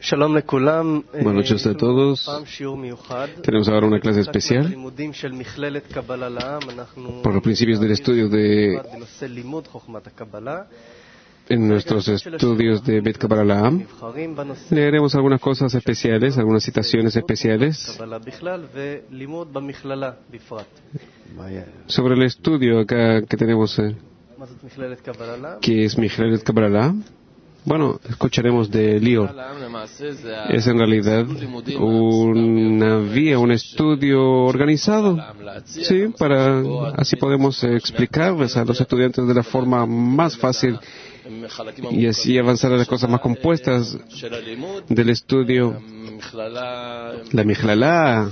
Buenas noches a todos. Tenemos ahora una clase especial por los principios del estudio en nuestros estudios de Bet Kabbalah La'am. Leeremos algunas cosas especiales, algunas citaciones especiales sobre el estudio acá que tenemos, que es Michlelet Kabbalah La'am. Bueno, escucharemos de Lior. Es en realidad una vía, un estudio organizado. Sí, así podemos explicarles a los estudiantes de la forma más fácil y así avanzar a las cosas más compuestas del estudio. La Michlala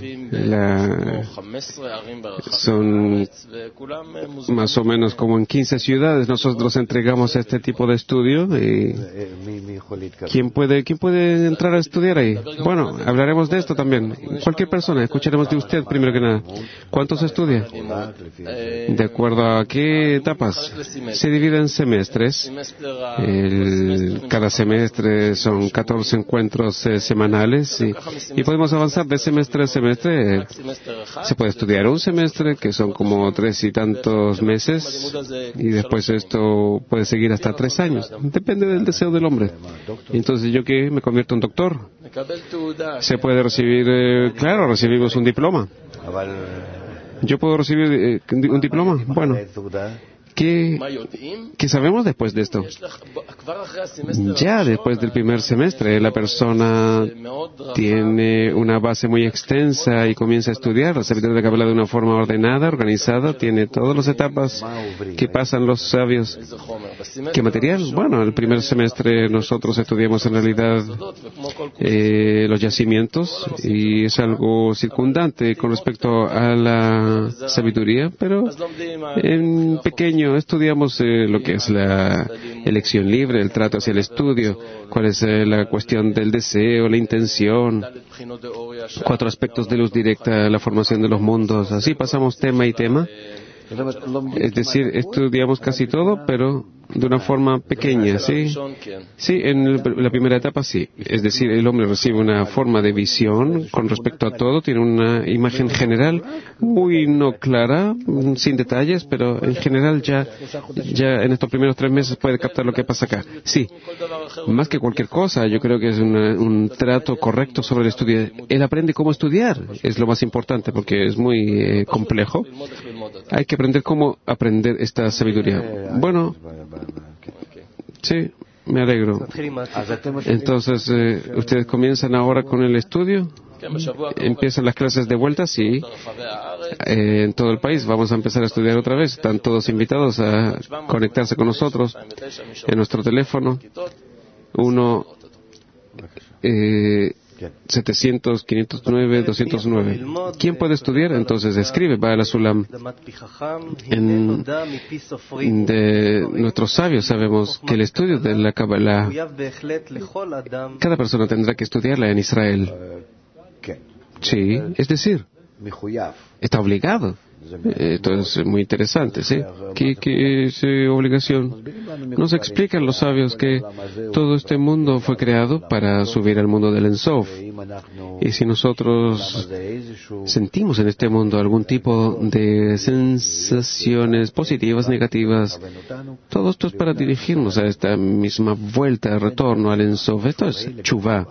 son más o menos como en 15 ciudades. Nosotros entregamos este tipo de estudio. Y ¿quién puede entrar a estudiar ahí? Bueno, hablaremos de esto también. Cualquier persona, escucharemos de usted primero que nada. ¿Cuánto se estudia? ¿De acuerdo a qué etapas? Se divide en semestres. Cada semestre son 14 encuentros semanales. Y podemos avanzar de semestre a semestre. Se puede estudiar un semestre, que son como 3 y tantos meses, y después esto puede seguir hasta 3 años. Depende del deseo del hombre. Entonces, ¿yo qué? ¿Me convierto en doctor? Se puede recibir, claro, recibimos un diploma. ¿Yo puedo recibir un diploma? Bueno. ¿Qué sabemos después de esto? Ya después del primer semestre, la persona tiene una base muy extensa y comienza a estudiar la sabiduría de Kabbalah de una forma ordenada, organizada, tiene todas las etapas que pasan los sabios. ¿Qué material? Bueno, el primer semestre nosotros estudiamos en realidad los yacimientos y es algo circundante con respecto a la sabiduría, pero en pequeño estudiamos lo que es la elección libre, el trato hacia el estudio, cuál es la cuestión del deseo, la intención, 4 aspectos de luz directa, la formación de los mundos. Así pasamos tema y tema. Es decir, estudiamos casi todo, pero de una forma pequeña, ¿sí? Sí, en la primera etapa sí. Es decir, el hombre recibe una forma de visión con respecto a todo, tiene una imagen general muy no clara, sin detalles, pero en general ya en estos primeros 3 meses puede captar lo que pasa acá. Sí, más que cualquier cosa, yo creo que es un trato correcto sobre el estudio. Él aprende cómo estudiar, es lo más importante, porque es muy complejo. Hay que aprender cómo aprender esta sabiduría. Bueno, sí, me alegro. Entonces, ¿ustedes comienzan ahora con el estudio? ¿Empiezan las clases de vuelta? Sí. En todo el país vamos a empezar a estudiar otra vez. Están todos invitados a conectarse con nosotros en nuestro teléfono. 700-509-209. ¿Quién puede estudiar? Entonces escribe Baal HaSulam. De nuestros sabios sabemos que el estudio de la Kabbalah, cada persona tendrá que estudiarla en Israel. Sí, es decir, está obligado. Esto es muy interesante, ¿sí? ¿Qué es obligación? Nos explican los sabios que todo este mundo fue creado para subir al mundo del Ensof. Y si nosotros sentimos en este mundo algún tipo de sensaciones positivas, negativas, todo esto es para dirigirnos a esta misma vuelta, retorno al Ensof. Esto es Chuvá.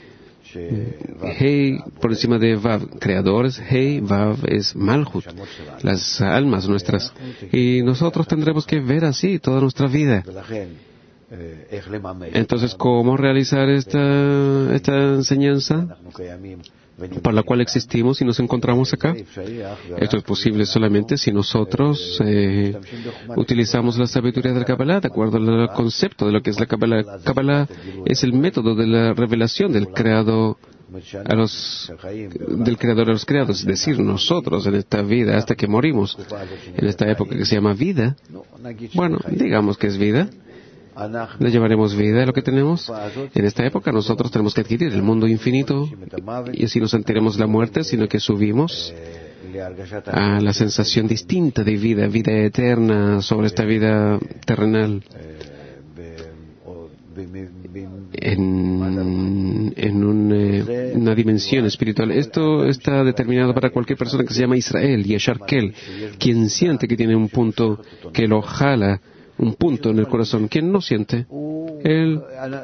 Hey, por encima de Vav, creadores, Hey, Vav es Malhut, las almas nuestras. Y nosotros tendremos que ver así toda nuestra vida. Entonces, ¿cómo realizar esta enseñanza por la cual existimos y nos encontramos acá? Esto es posible solamente si nosotros utilizamos la sabiduría del Kabbalah de acuerdo al concepto de lo que es la Kabbalah. Kabbalah es el método de la revelación del Creador a los creados, es decir, nosotros en esta vida hasta que morimos, en esta época que se llama vida. Bueno, digamos que es vida. Le llamaremos vida a lo que tenemos. En esta época nosotros tenemos que adquirir el mundo infinito y así nos enteremos la muerte, sino que subimos a la sensación distinta de vida, vida eterna sobre esta vida terrenal. En una dimensión espiritual. Esto está determinado para cualquier persona que se llama Israel, Yashar Kel, quien siente que tiene un punto que lo jala, un punto en el corazón. ¿Quién no siente? Él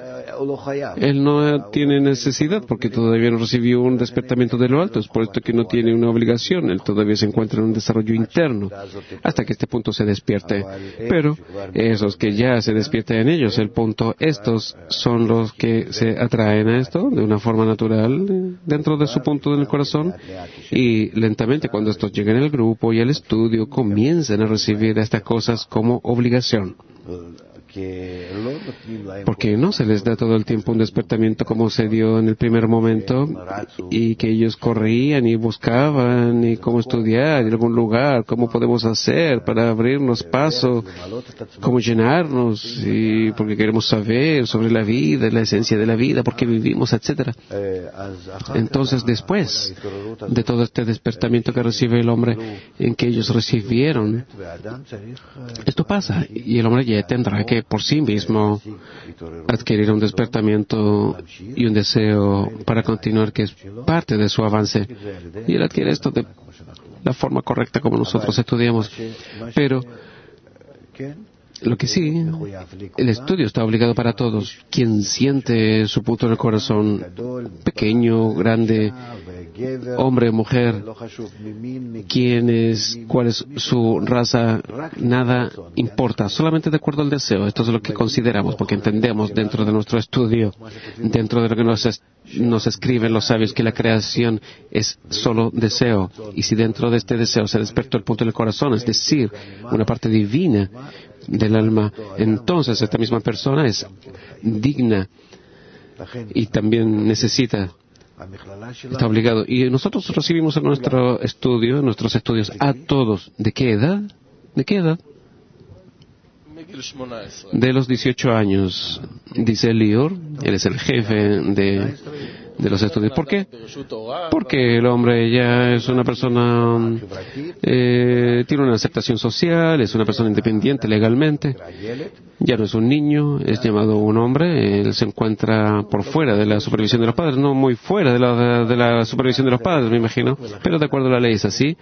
no tiene necesidad porque todavía no recibió un despertamiento de lo alto. Es por esto que no tiene una obligación. Él todavía se encuentra en un desarrollo interno hasta que este punto se despierte. Pero esos que ya se despiertan en ellos, el punto, estos son los que se atraen a esto de una forma natural dentro de su punto en el corazón. Y lentamente cuando estos llegan al grupo y al estudio, comienzan a recibir estas cosas como obligación. Porque no se les da todo el tiempo un despertamiento como se dio en el primer momento y que ellos corrían y buscaban y cómo estudiar en algún lugar, cómo podemos hacer para abrirnos paso, cómo llenarnos y porque queremos saber sobre la vida, la esencia de la vida, por qué vivimos, etcétera. Entonces después de todo este despertamiento que recibe el hombre en que ellos recibieron, esto pasa y el hombre ya tendrá que por sí mismo adquirir un despertamiento y un deseo para continuar, que es parte de su avance. Y él adquiere esto de la forma correcta como nosotros estudiamos. Pero lo que sí, el estudio está obligado para todos. Quien siente su punto en el corazón, pequeño, grande, hombre, mujer, cuál es su raza, nada importa, solamente de acuerdo al deseo. Esto es lo que consideramos, porque entendemos dentro de nuestro estudio, dentro de lo que nos escriben los sabios, que la creación es solo deseo. Y si dentro de este deseo se despertó el punto del corazón, es decir, una parte divina del alma, entonces esta misma persona es digna y también necesita, está obligado. Y nosotros recibimos en nuestro estudio, en nuestros estudios, a todos. ¿De qué edad? ¿De qué edad? De los 18 años, dice Lior. Él es el jefe de los estudios. ¿Por qué? Porque el hombre ya es una persona, tiene una aceptación social, es una persona independiente legalmente, ya no es un niño, es llamado un hombre, él se encuentra por fuera de la supervisión de los padres, no muy fuera de la supervisión de los padres, me imagino, pero de acuerdo a la ley es así.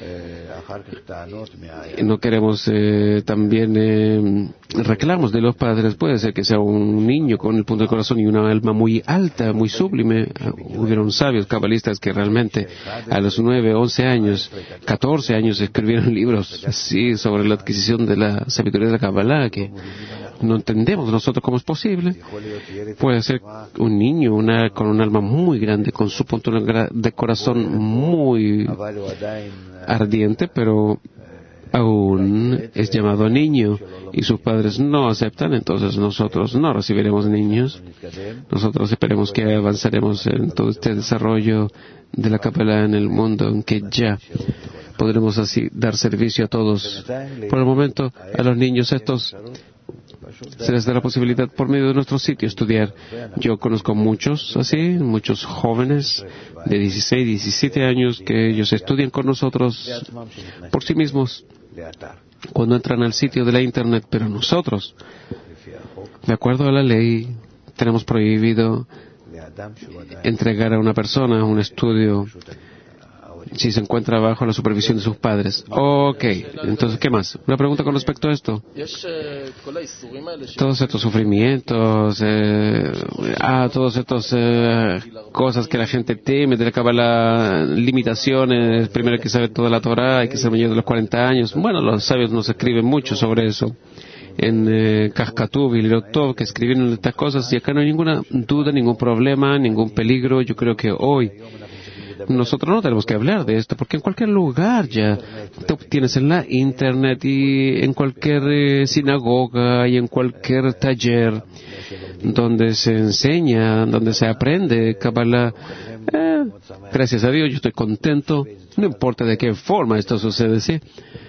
No queremos también reclamos de los padres. Puede ser que sea un niño con el punto del corazón y una alma muy alta, muy sublime. Hubieron sabios cabalistas que realmente a los 9, 11 años, 14 años escribieron libros así sobre la adquisición de la sabiduría de la Kabbalah, que no entendemos nosotros cómo es posible. Puede ser un niño con un alma muy grande, con su punto de corazón muy ardiente, pero aún es llamado niño y sus padres no aceptan, entonces nosotros no recibiremos niños. Nosotros esperemos que avanzaremos en todo este desarrollo de la Kabbalah en el mundo, en que ya podremos así dar servicio a todos. Por el momento, a los niños estos se les da la posibilidad por medio de nuestro sitio estudiar. Yo conozco muchos así, muchos jóvenes de 16, 17 años que ellos estudian con nosotros por sí mismos cuando entran al sitio de la Internet, pero nosotros, de acuerdo a la ley, tenemos prohibido entregar a una persona un estudio si se encuentra bajo la supervisión de sus padres. Ok, entonces, ¿qué más? Una pregunta con respecto a esto. Todos estos sufrimientos, todos estos cosas que la gente teme de la Kabbalah, limitaciones, primero hay que saber toda la Torah, hay que ser mayor de los 40 años. Bueno, los sabios nos escriben mucho sobre eso. En Kashkatub y Lirotov, que escribieron estas cosas, y acá no hay ninguna duda, ningún problema, ningún peligro. Yo creo que hoy nosotros no tenemos que hablar de esto, porque en cualquier lugar ya te obtienes en la Internet y en cualquier sinagoga y en cualquier taller donde se enseña, donde se aprende Kabbalah. Gracias a Dios, yo estoy contento, no importa de qué forma esto sucede, ¿sí?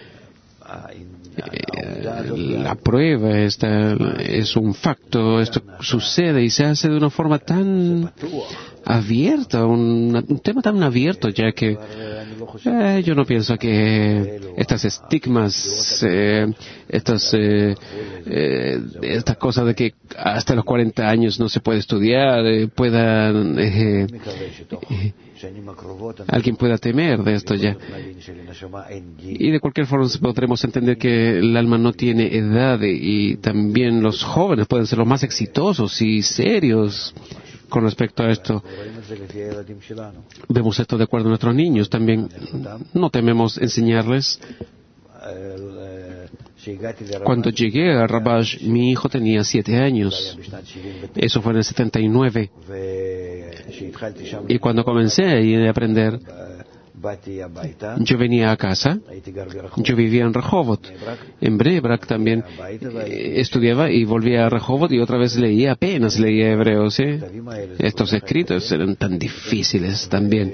La prueba esta es un facto, esto sucede y se hace de una forma tan abierta, un tema tan abierto, ya que yo no pienso que estas estigmas, estas cosas de que hasta los 40 años no se puede estudiar, alguien pueda temer de esto ya. Y de cualquier forma podremos entender que el alma no tiene edad y también los jóvenes pueden ser los más exitosos y serios con respecto a esto. Vemos esto de acuerdo a nuestros niños también. No tememos enseñarles. Cuando llegué a Rabash, mi hijo tenía 7 años. Eso fue en el 79. Y cuando comencé a aprender, yo venía a casa, yo vivía en Rehovot, en Bnei Brak también, estudiaba y volvía a Rehovot y otra vez apenas leía hebreo, ¿sí? Estos escritos eran tan difíciles también.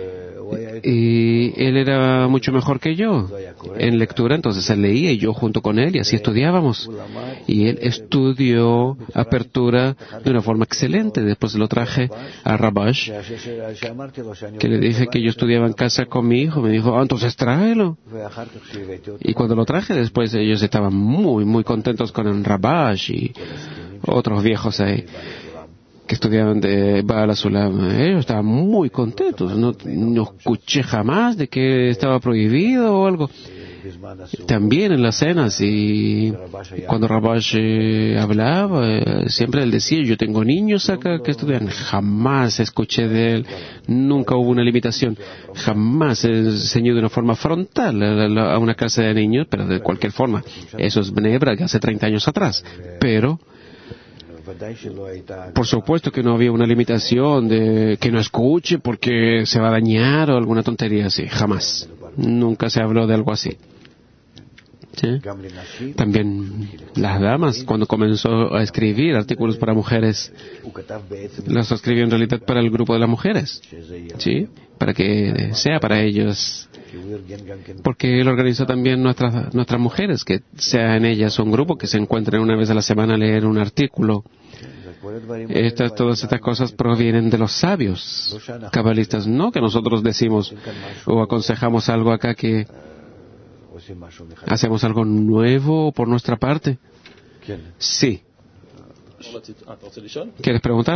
Y él era mucho mejor que yo en lectura, entonces él leía y yo junto con él y así estudiábamos. Y él estudió apertura de una forma excelente. Después lo traje a Rabash, que le dije que yo estudiaba en casa con mi hijo. Me dijo, entonces tráelo. Y cuando lo traje después ellos estaban muy, muy contentos con el Rabash y otros viejos ahí que estudiaban de Baal HaSulam. Ellos estaban muy contentos. No escuché jamás de que estaba prohibido o algo. También en las cenas y cuando Rabash hablaba, siempre él decía, yo tengo niños acá que estudian. Jamás escuché de él, nunca hubo una limitación. Jamás enseñó de una forma frontal a una clase de niños, pero de cualquier forma. Eso es Bnei Brak hace 30 años atrás. Pero por supuesto que no había una limitación de que no escuche porque se va a dañar o alguna tontería así. Jamás. Nunca se habló de algo así. ¿Sí? También las damas, cuando comenzó a escribir artículos para mujeres, los escribió en realidad para el grupo de las mujeres. ¿Sí? Para que sea para ellos. Porque él organizó también nuestras mujeres, que sea en ellas un grupo que se encuentren una vez a la semana a leer un artículo. Todas estas cosas provienen de los sabios cabalistas, no que nosotros decimos o aconsejamos algo acá que hacemos algo nuevo por nuestra parte. Sí. ¿Quieres preguntar?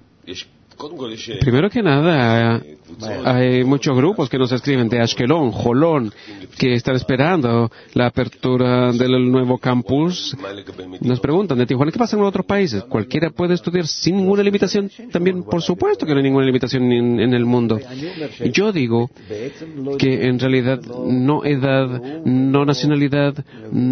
Primero que nada, hay muchos grupos que nos escriben de Ashkelon, Jolón, que están esperando la apertura del nuevo campus. Nos preguntan de Tijuana, ¿qué pasa en otros países? ¿Cualquiera puede estudiar sin ninguna limitación? También, por supuesto que no hay ninguna limitación en el mundo. Yo digo que en realidad no edad, no nacionalidad,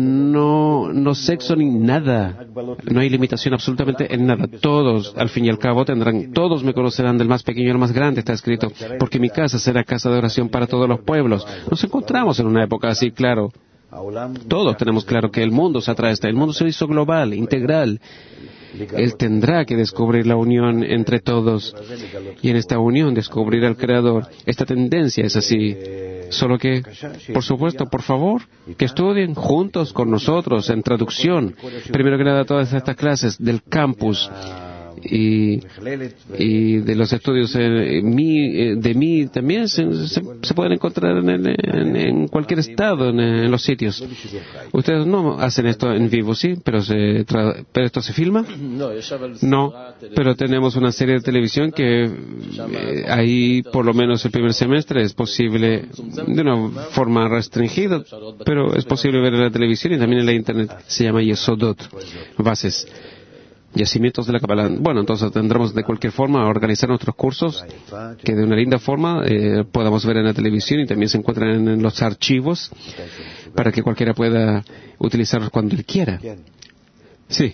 no sexo ni nada. No hay limitación absolutamente en nada. Todos, al fin y al cabo, todos me conocerán del más pequeño al más grande, está escrito, porque mi casa será casa de oración para todos los pueblos. Nos encontramos en una época así, claro. Todos tenemos claro que el mundo se atrae, el mundo se hizo global, integral. Él tendrá que descubrir la unión entre todos y en esta unión descubrir al Creador. Esta tendencia es así. Solo que, por supuesto, por favor, que estudien juntos con nosotros en traducción. Primero que nada, todas estas clases del campus y de los estudios de mí también se pueden encontrar en cualquier estado, en los sitios. Ustedes no hacen esto en vivo, ¿sí? Pero esto se filma. No, pero tenemos una serie de televisión que ahí por lo menos el primer semestre es posible de una forma restringida, pero es posible ver en la televisión y también en la internet. Se llama Yesodot, bases. Yacimientos de la Kabbalah. Bueno, entonces tendremos de cualquier forma a organizar nuestros cursos que de una linda forma podamos ver en la televisión y también se encuentran en los archivos para que cualquiera pueda utilizarlos cuando él quiera. Sí.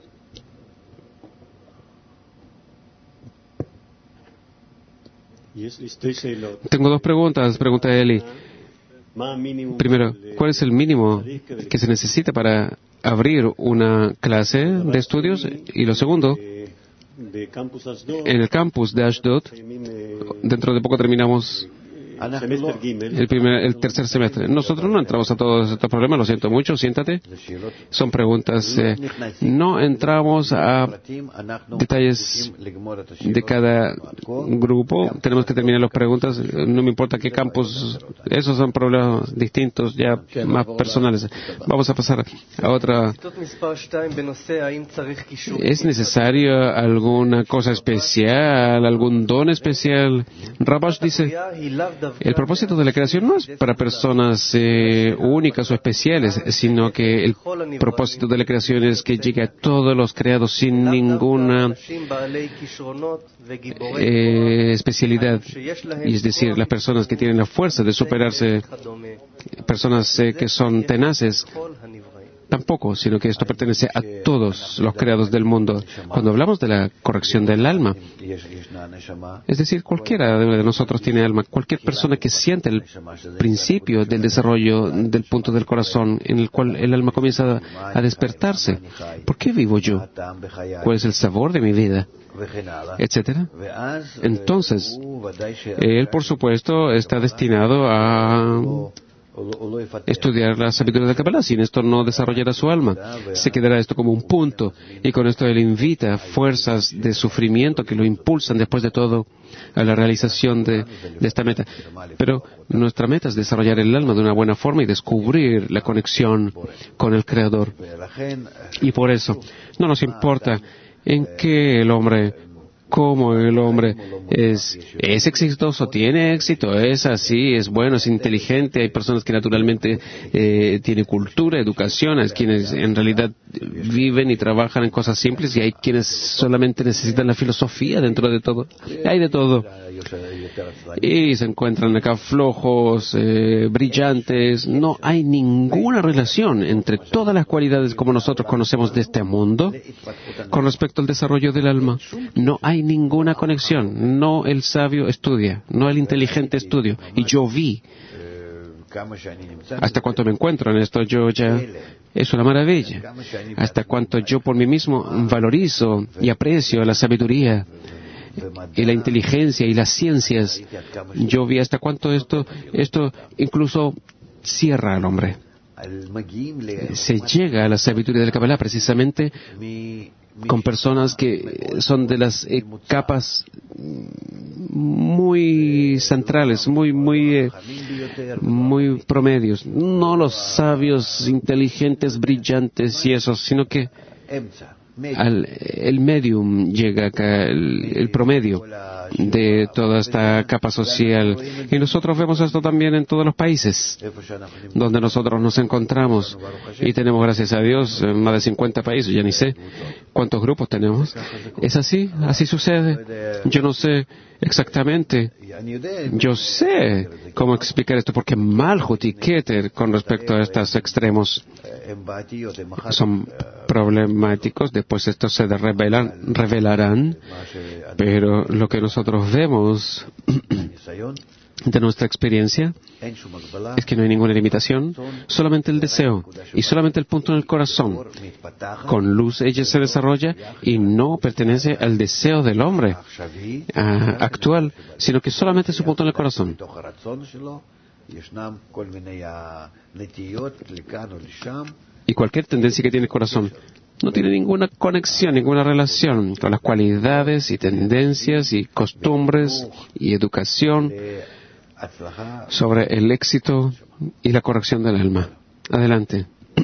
Tengo 2 preguntas, pregunta Eli. Primero, ¿cuál es el mínimo que se necesita para abrir una clase de estudios? Y lo segundo, en el campus de Ashdod, dentro de poco terminamos el tercer semestre. Nosotros no entramos a todos estos problemas, lo siento mucho, siéntate. Son preguntas. No entramos a detalles de cada grupo. Tenemos que terminar las preguntas. No me importa qué campus. Esos son problemas distintos, ya más personales. Vamos a pasar a otra. ¿Es necesario alguna cosa especial, algún don especial? Rabash dice, el propósito de la creación no es para personas únicas o especiales, sino que el propósito de la creación es que llegue a todos los creados sin ninguna especialidad. Y es decir, las personas que tienen la fuerza de superarse, personas que son tenaces, tampoco, sino que esto pertenece a todos los creados del mundo. Cuando hablamos de la corrección del alma, es decir, cualquiera de nosotros tiene alma. Cualquier persona que siente el principio del desarrollo del punto del corazón en el cual el alma comienza a despertarse. ¿Por qué vivo yo? ¿Cuál es el sabor de mi vida? Etcétera. Entonces, él, por supuesto, está destinado a estudiar la sabiduría de Kabbalah. Sin esto no desarrollará su alma. Se quedará esto como un punto. Y con esto él invita fuerzas de sufrimiento que lo impulsan después de todo a la realización de esta meta. Pero nuestra meta es desarrollar el alma de una buena forma y descubrir la conexión con el Creador. Y por eso no nos importa en qué el hombre, cómo el hombre es exitoso, tiene éxito, es así, es bueno, es inteligente. Hay personas que naturalmente tienen cultura, educación, hay quienes en realidad viven y trabajan en cosas simples y hay quienes solamente necesitan la filosofía dentro de todo. Hay de todo. Y se encuentran acá flojos, brillantes. No hay ninguna relación entre todas las cualidades como nosotros conocemos de este mundo con respecto al desarrollo del alma. No hay ninguna conexión. No el sabio estudia, no el inteligente estudia. Y yo vi, hasta cuánto me encuentro en esto, yo ya, es una maravilla. Hasta cuánto yo por mí mismo valorizo y aprecio la sabiduría y la inteligencia y las ciencias. Yo vi hasta cuánto esto incluso cierra al hombre. Se llega a la sabiduría del Kabbalah precisamente con personas que son de las capas muy centrales, muy promedios. No los sabios, inteligentes, brillantes y esos, sino que el medium llega acá, el promedio de toda esta capa social. Y nosotros vemos esto también en todos los países donde nosotros nos encontramos. Y tenemos, gracias a Dios, más de 50 países, ya ni sé cuántos grupos tenemos. Es así, así sucede. Yo no sé exactamente. Yo sé cómo explicar esto, porque Malhut y Keter, con respecto a estos extremos, son problemáticos. Después estos se revelarán, pero lo que nosotros vemos de nuestra experiencia es que no hay ninguna limitación, solamente el deseo y solamente el punto en el corazón. Con luz ella se desarrolla y no pertenece al deseo del hombre actual, sino que solamente su punto en el corazón. Y cualquier tendencia que tiene el corazón no tiene ninguna conexión, ninguna relación con las cualidades y tendencias y costumbres y educación sobre el éxito y la corrección del alma. Adelante.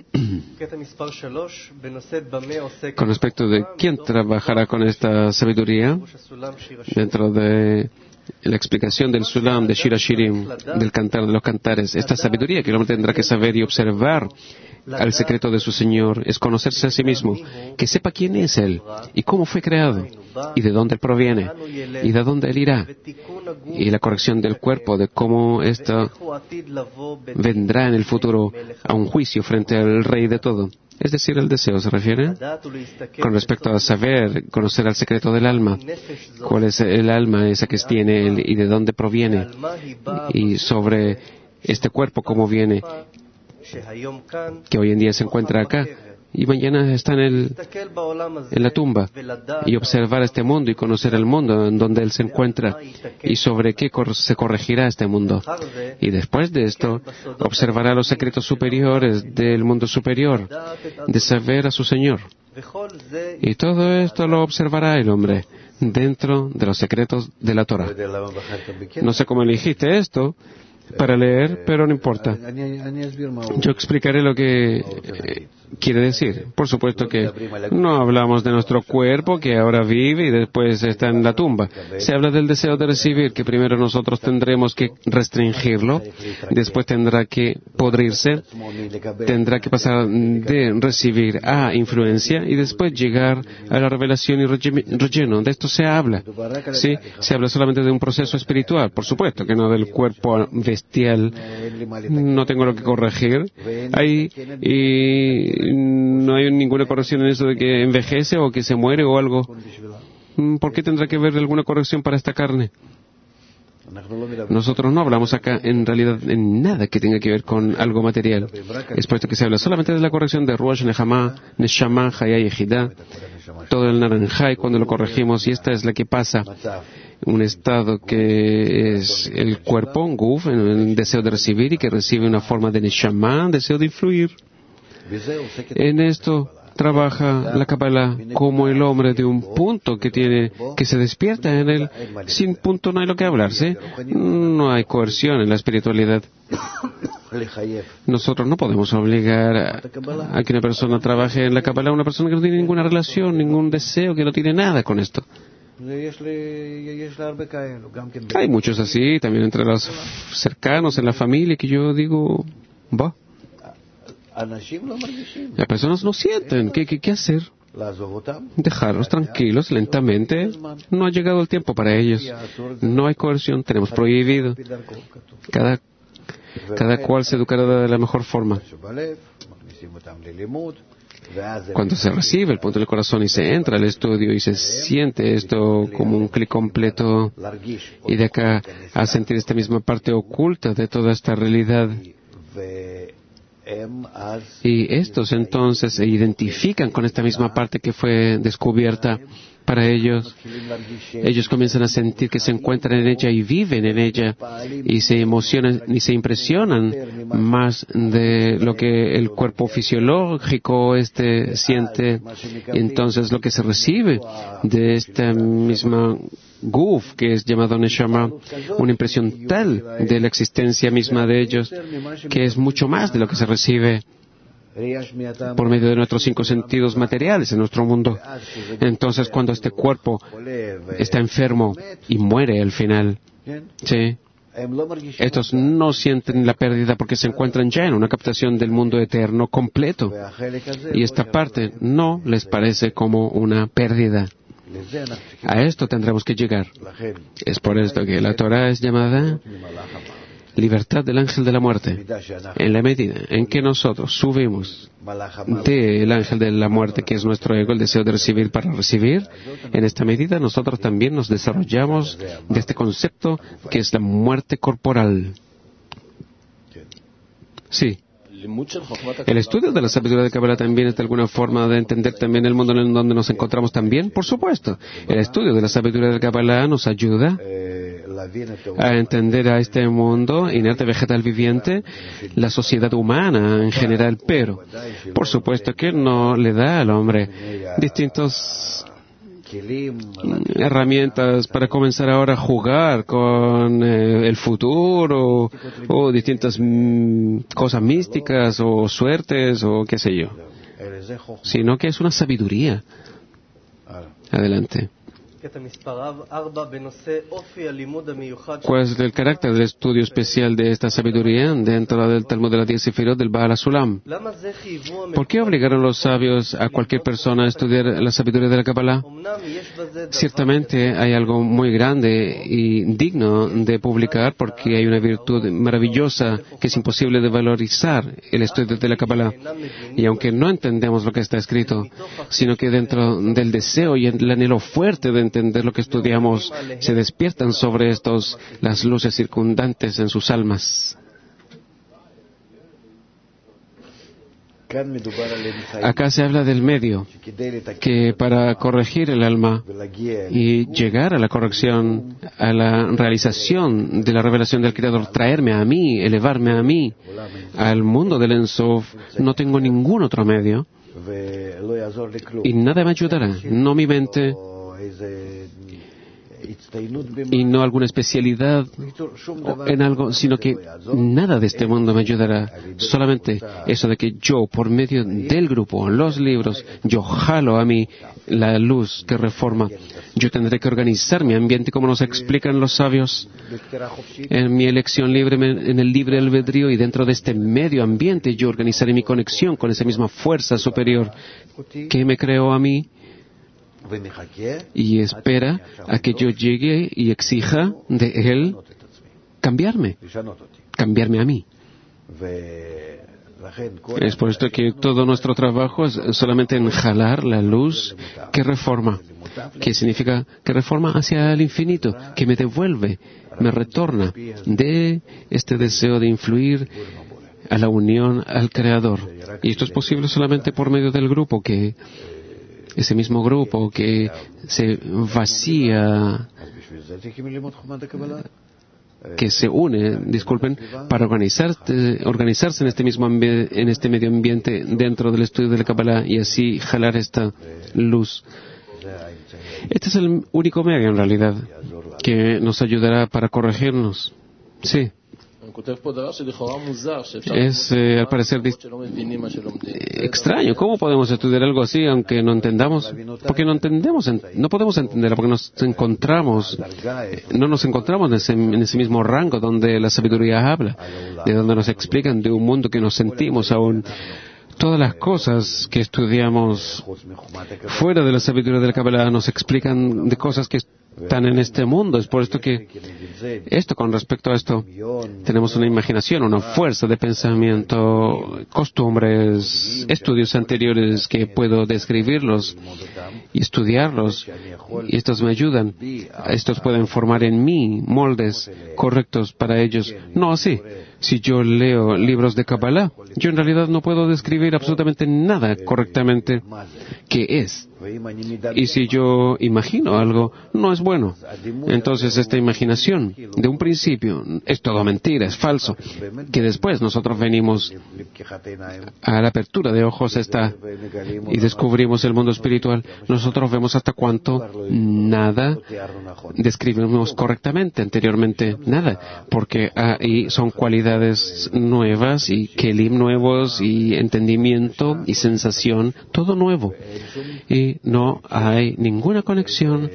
Con respecto de quién trabajará con esta sabiduría dentro de la explicación del Sulam, de Shir Hashirim, del cantar de los cantares, esta sabiduría que el hombre tendrá que saber y observar al secreto de su Señor es conocerse a sí mismo, que sepa quién es Él y cómo fue creado y de dónde Él proviene y de dónde Él irá, y la corrección del cuerpo, de cómo ésta vendrá en el futuro a un juicio frente al Rey de todo. Es decir, el deseo se refiere con respecto a saber, conocer al secreto del alma, cuál es el alma esa que tiene Él y de dónde proviene, y sobre este cuerpo cómo viene, que hoy en día se encuentra acá, y mañana está en la tumba, y observar este mundo y conocer el mundo en donde él se encuentra y sobre qué se corregirá este mundo. Y después de esto, observará los secretos superiores del mundo superior, de saber a su Señor. Y todo esto lo observará el hombre dentro de los secretos de la Torah. No sé cómo elegiste esto para leer, pero no importa. Yo explicaré lo que quiere decir. Por supuesto que no hablamos de nuestro cuerpo que ahora vive y después está en la tumba. Se habla del deseo de recibir, que primero nosotros tendremos que restringirlo, después tendrá que podrirse, tendrá que pasar de recibir a influencia y después llegar a la revelación y relleno. De esto se habla. ¿Sí? Se habla solamente de un proceso espiritual, por supuesto que no del cuerpo bestial. No tengo lo que corregir. Y no hay ninguna corrección en eso de que envejece o que se muere o algo. ¿Por qué tendrá que haber alguna corrección para esta carne? Nosotros no hablamos acá en realidad en nada que tenga que ver con algo material. Es puesto que se habla solamente de la corrección de Ruach, Neshama, Hayá y Ejidá, todo el naranjay cuando lo corregimos, y esta es la que pasa. Un estado que es el cuerpo, un guf, el deseo de recibir y que recibe una forma de Neshama, deseo de influir. En esto trabaja la Kabbalah como el hombre de un punto que se despierta en él. Sin punto no hay lo que hablarse. No hay coerción en la espiritualidad. Nosotros no podemos obligar a que una persona trabaje en la Kabbalah, una persona que no tiene ninguna relación, ningún deseo, que no tiene nada con esto. Hay muchos así, también entre los cercanos, en la familia, que yo digo, va. Las personas no sienten. ¿Qué hacer? Dejarlos tranquilos, lentamente. No ha llegado el tiempo para ellos. No hay coerción, tenemos prohibido. Cada cual se educará de la mejor forma. Cuando se recibe el punto del corazón y se entra al estudio y se siente esto como un clic completo, y de acá a sentir esta misma parte oculta de toda esta realidad, y estos entonces se identifican con esta misma parte que fue descubierta para ellos. Ellos comienzan a sentir que se encuentran en ella y viven en ella, y se emocionan y se impresionan más de lo que el cuerpo fisiológico siente. Y entonces lo que se recibe de esta misma guf, que es llamado Neshama, una impresión tal de la existencia misma de ellos, que es mucho más de lo que se recibe por medio de nuestros 5 sentidos materiales en nuestro mundo. Entonces, cuando este cuerpo está enfermo y muere al final, ¿sí?, estos no sienten la pérdida porque se encuentran ya en una captación del mundo eterno completo. Y esta parte no les parece como una pérdida. A esto tendremos que llegar. Es por esto que la Torah es llamada libertad del ángel de la muerte. En la medida en que nosotros subimos del ángel de la muerte, que es nuestro ego, el deseo de recibir para recibir, en esta medida nosotros también nos desarrollamos de este concepto que es la muerte corporal. Sí. El estudio de la sabiduría de Kabbalah también es de alguna forma de entender también el mundo en donde nos encontramos también, por supuesto. El estudio de la sabiduría de Kabbalah nos ayuda a entender a este mundo inerte, vegetal, viviente, la sociedad humana en general, pero por supuesto que no le da al hombre distintas herramientas para comenzar ahora a jugar con el futuro o distintas cosas místicas o suertes o qué sé yo, sino que es una sabiduría. Adelante. ¿Cuál es el carácter del estudio especial de esta sabiduría dentro del Talmud de la 10 Sefirot del Baal HaSulam? ¿Por qué obligaron los sabios a cualquier persona a estudiar la sabiduría de la Kabbalah? Ciertamente hay algo muy grande y digno de publicar, porque hay una virtud maravillosa que es imposible de valorizar, el estudio de la Kabbalah. Y aunque no entendemos lo que está escrito, sino que dentro del deseo y el anhelo fuerte de entender lo que estudiamos, se despiertan sobre estos las luces circundantes en sus almas. Acá se habla del medio, que para corregir el alma y llegar a la corrección, a la realización de la revelación del Creador, traerme a mí, elevarme a mí, al mundo del Ein Sof, no tengo ningún otro medio y nada me ayudará, no mi mente y no alguna especialidad en algo, sino que nada de este mundo me ayudará. Solamente eso de que yo, por medio del grupo, los libros, yo jalo a mí la luz que reforma. Yo tendré que organizar mi ambiente como nos explican los sabios en mi elección libre, en el libre albedrío, y dentro de este medio ambiente yo organizaré mi conexión con esa misma fuerza superior que me creó a mí y espera a que yo llegue y exija de Él cambiarme a mí. Es por esto que todo nuestro trabajo es solamente en jalar la luz que reforma, que significa que reforma hacia el infinito, que me devuelve, me retorna de este deseo de influir a la unión al Creador. Y esto es posible solamente por medio del grupo, que ese mismo grupo que se vacía, que se une, para organizarse en este mismo en este medio ambiente dentro del estudio de la Kabbalah y así jalar esta luz. Este es el único medio en realidad que nos ayudará para corregirnos. Sí. Es, al parecer, extraño. ¿Cómo podemos estudiar algo así aunque no entendamos? Porque no podemos entenderlo, porque no nos encontramos en ese mismo rango donde la sabiduría habla, de donde nos explican de un mundo que nos sentimos aún. Todas las cosas que estudiamos fuera de la sabiduría de la Kabbalah nos explican de cosas que están en este mundo. Es por esto que con respecto a esto, tenemos una imaginación, una fuerza de pensamiento, costumbres, estudios anteriores que puedo describirlos y estudiarlos. Y estos me ayudan. Estos pueden formar en mí moldes correctos para ellos. No así. Si yo leo libros de Kabbalah, yo en realidad no puedo describir absolutamente nada correctamente que es. Y si yo imagino algo, no es bueno. Entonces esta imaginación de un principio es todo mentira, es falso. Que después nosotros venimos a la apertura de ojos y descubrimos el mundo espiritual. Nosotros vemos hasta cuánto nada describimos correctamente anteriormente, nada, porque ahí son cualidades nuevas y kelim nuevos y entendimiento y sensación, todo nuevo. Y no hay ninguna conexión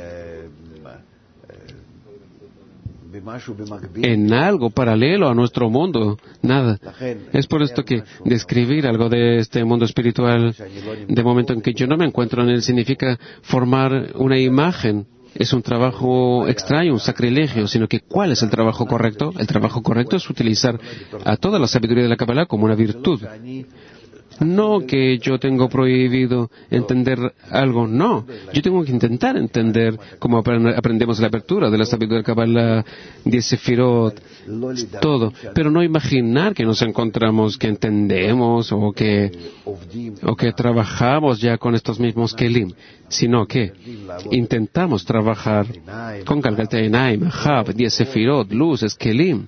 en algo paralelo a nuestro mundo, nada. Es por esto que describir algo de este mundo espiritual, de momento en que yo no me encuentro en él, significa formar una imagen. Es un trabajo extraño, un sacrilegio, sino que ¿cuál es el trabajo correcto? El trabajo correcto es utilizar a toda la sabiduría de la Kabbalah como una virtud. No que yo tengo prohibido entender algo, no. Yo tengo que intentar entender cómo aprendemos la apertura de la sabiduría de Kabbalah, 10 Sefirot, todo. Pero no imaginar que nos encontramos, que entendemos o que trabajamos ya con estos mismos kelim, sino que intentamos trabajar con Galgalta Einaim, Hab, 10 Sefirot, luces, kelim.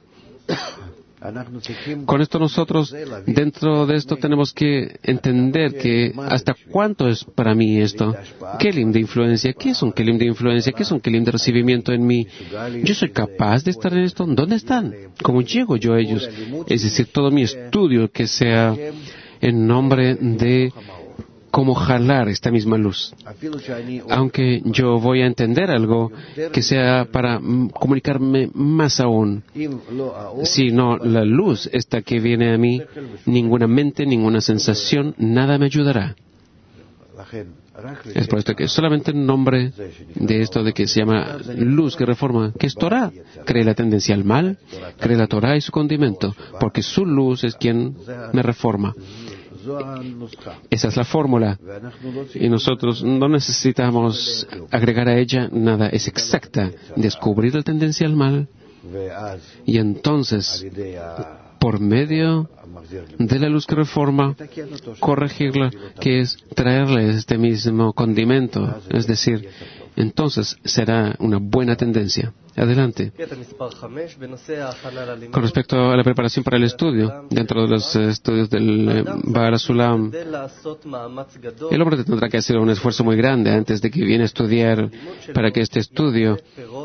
Con esto nosotros, dentro de esto, tenemos que entender que hasta cuánto es para mí esto. Kelim de influencia. ¿Qué es un kelim de influencia? ¿Qué es un kelim de recibimiento en mí? ¿Yo soy capaz de estar en esto? ¿Dónde están? ¿Cómo llego yo a ellos? Es decir, todo mi estudio que sea en nombre de cómo jalar esta misma luz. Aunque yo voy a entender algo que sea para comunicarme más aún. Si no, la luz esta que viene a mí, ninguna mente, ninguna sensación, nada me ayudará. Es por esto que solamente en nombre de esto de que se llama luz que reforma, que es Torah, cree la tendencia al mal, cree la Torah y su condimento, porque su luz es quien me reforma. Esa es la fórmula. Y nosotros no necesitamos agregar a ella nada. Es exacta. Descubrir la tendencia al mal. Y entonces, por medio de la luz que reforma, corregirla, que es traerle este mismo condimento. Es decir, entonces será una buena tendencia. Adelante. Con respecto a la preparación para el estudio, dentro de los estudios del Baal Sulam, el hombre tendrá que hacer un esfuerzo muy grande antes de que viene a estudiar para que este estudio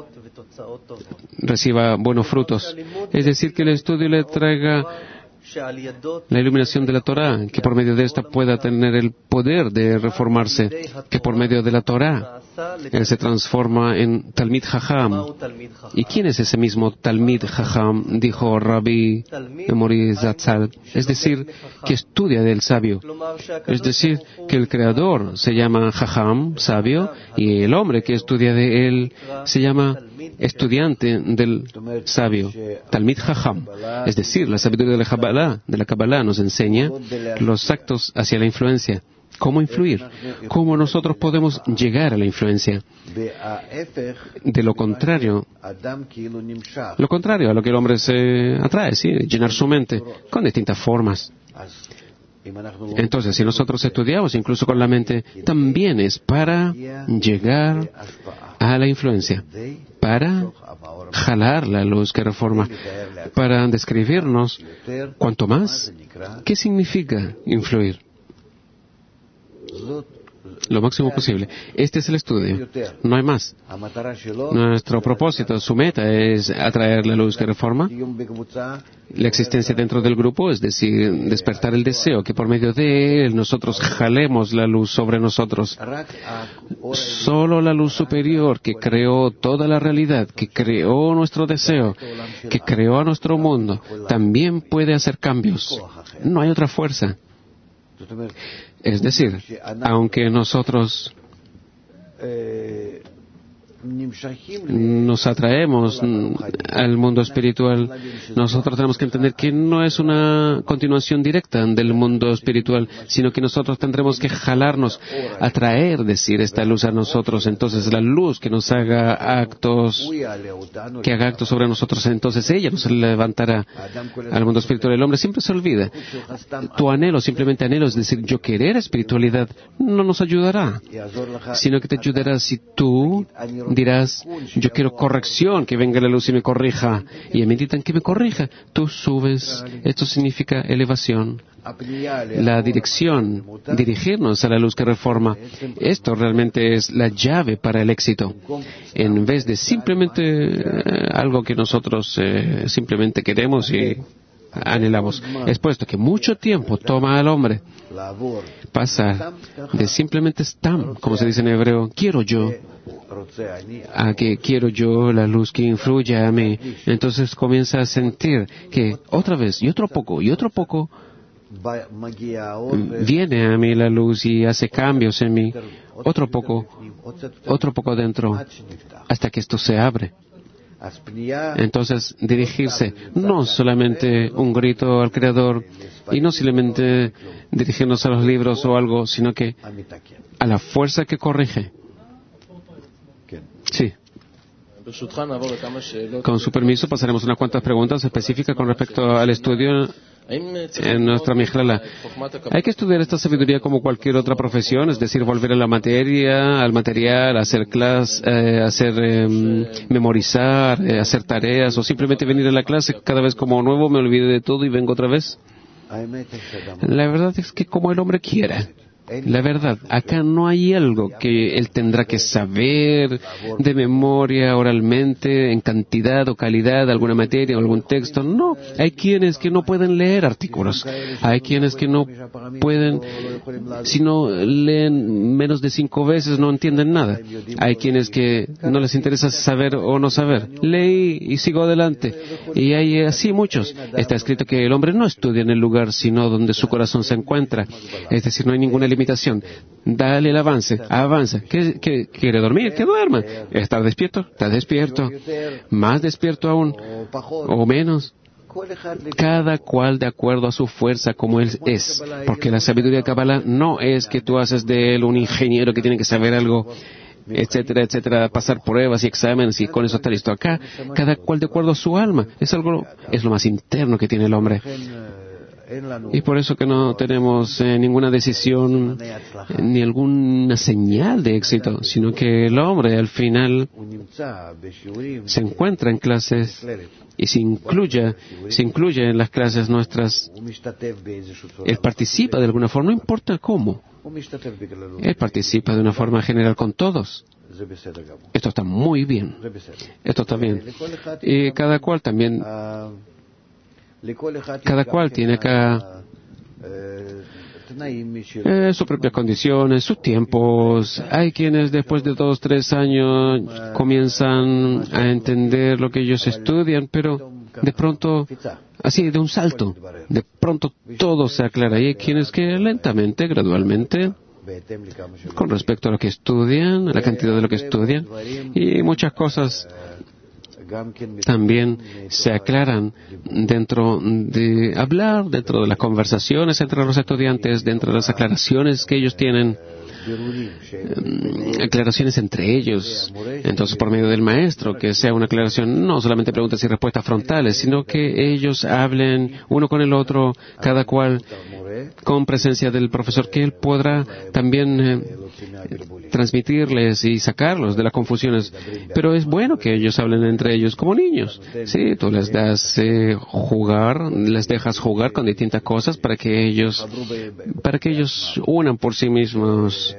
reciba buenos frutos. Es decir, que el estudio le traiga la iluminación de la Torá, que por medio de esta pueda tener el poder de reformarse, que por medio de la Torá él se transforma en Talmid Jajam. ¿Y quién es ese mismo Talmid Jajam? Dijo Rabbi Mori Zatzal. Es decir, que estudia del sabio. Es decir, que el creador se llama Jajam, sabio, y el hombre que estudia de él se llama estudiante del sabio, Talmid Jajam. Es decir, la sabiduría de la Kabbalah nos enseña los actos hacia la influencia. ¿Cómo influir? ¿Cómo nosotros podemos llegar a la influencia? De lo contrario a lo que el hombre se atrae, ¿sí? Llenar su mente con distintas formas. Entonces, si nosotros estudiamos incluso con la mente, también es para llegar a la influencia, para jalar la luz que reforma, para describirnos cuanto más, ¿qué significa influir? Lo máximo posible. Este es el estudio. No hay más. Nuestro propósito, su meta es atraer la luz que reforma, la existencia dentro del grupo, es decir, despertar el deseo, que por medio de él nosotros jalemos la luz sobre nosotros. Solo la luz superior que creó toda la realidad, que creó nuestro deseo, que creó a nuestro mundo, también puede hacer cambios. No hay otra fuerza. Es decir, aunque nosotros nos atraemos al mundo espiritual, nosotros tenemos que entender que no es una continuación directa del mundo espiritual, sino que nosotros tendremos que jalarnos, atraer, decir, esta luz a nosotros. Entonces la luz que nos haga actos, que haga actos sobre nosotros, entonces ella nos levantará al mundo espiritual. El hombre siempre se olvida. Tu anhelo, simplemente anhelo, es decir, yo querer espiritualidad, no nos ayudará, sino que te ayudará si tú dirás, yo quiero corrección, que venga la luz y me corrija. Y a medida en que me corrija, tú subes. Esto significa elevación. La dirección, dirigirnos a la luz que reforma. Esto realmente es la llave para el éxito. En vez de simplemente algo que nosotros simplemente queremos y anhelamos. Es puesto que mucho tiempo toma al hombre pasar de simplemente stam, como se dice en hebreo, quiero yo, a que quiero yo la luz que influya a mí. Entonces comienza a sentir que otra vez y otro poco viene a mí la luz y hace cambios en mí, otro poco dentro, hasta que esto se abre. Entonces, dirigirse, no solamente un grito al Creador, y no simplemente dirigirnos a los libros o algo, sino que a la fuerza que corrige. Sí. Con su permiso, pasaremos unas cuantas preguntas específicas con respecto al estudio en nuestra Mijlala. ¿Hay que estudiar esta sabiduría como cualquier otra profesión? Es decir, volver a la materia, al material, hacer clases, memorizar, hacer tareas, o simplemente venir a la clase cada vez como nuevo, me olvido de todo y vengo otra vez. La verdad es que como el hombre quiera. La verdad, acá no hay algo que él tendrá que saber de memoria, oralmente, en cantidad o calidad de alguna materia o algún texto. No, hay quienes que no pueden leer artículos. Hay quienes que no pueden, si no leen menos de 5 veces, no entienden nada. Hay quienes que no les interesa saber o no saber. Leí y sigo adelante. Y hay así muchos. Está escrito que el hombre no estudia en el lugar, sino donde su corazón se encuentra. Es decir, no hay ninguna limitación. Dale el avance, avanza. ¿Qué quiere dormir? Que duerma. ¿Estar despierto? Está despierto. Más despierto aún, o menos. Cada cual de acuerdo a su fuerza como él es. Porque la sabiduría de Kabbalah no es que tú haces de él un ingeniero que tiene que saber algo. etcétera, etcétera, pasar pruebas y exámenes y con eso está listo. Acá, cada cual de acuerdo a su alma. Es lo más interno que tiene el hombre. Y por eso que no tenemos ninguna decisión ni alguna señal de éxito, sino que el hombre al final se encuentra en clases y se incluye en las clases nuestras. Él participa de alguna forma, no importa cómo. Él participa de una forma general con todos. Esto está muy bien. Esto está bien. Y cada cual también... Cada cual tiene acá sus propias condiciones, sus tiempos. Hay quienes después de 2 o 3 años comienzan a entender lo que ellos estudian, pero de pronto, así de un salto, de pronto todo se aclara. Y hay quienes que lentamente, gradualmente, con respecto a lo que estudian, a la cantidad de lo que estudian, y muchas cosas también se aclaran dentro de hablar, dentro de las conversaciones entre los estudiantes, dentro de las aclaraciones que ellos tienen, aclaraciones entre ellos. Entonces, por medio del maestro, que sea una aclaración, no solamente preguntas y respuestas frontales, sino que ellos hablen uno con el otro, cada cual con presencia del profesor, que él podrá también transmitirles y sacarlos de las confusiones. Pero es bueno que ellos hablen entre ellos como niños. Sí, tú les das jugar, les dejas jugar con distintas cosas para que ellos unan por sí mismos.